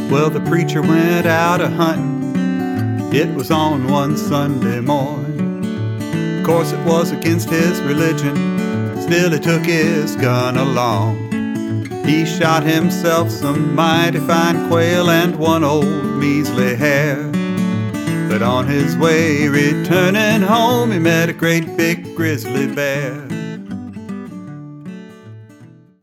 Well, the preacher went out a-hunting. It was on one Sunday morn. Of course it was against his religion, still he took his gun along. He shot himself some mighty fine quail and one old measly hare. But on his way returning home, he met a great big grizzly bear.